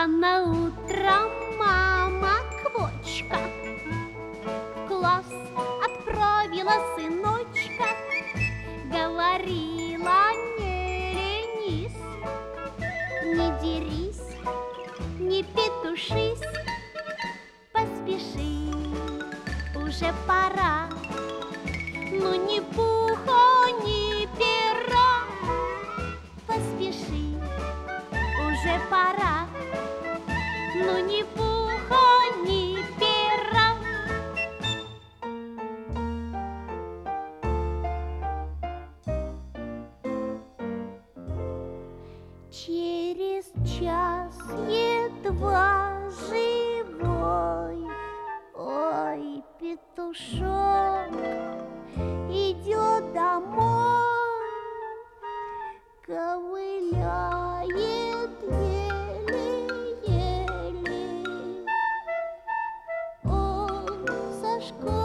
Рано утром мама-квочка в класс отправила сыночка. Говорила: не ленись, не дерись, не петушись, поспеши, уже пора. Ну ни пуха, ни пера, поспеши, уже пора. Ну ни пуха, ни пера. Через час едва живой, ой, петушок идет домой, ковыляет еле-еле. Он со школы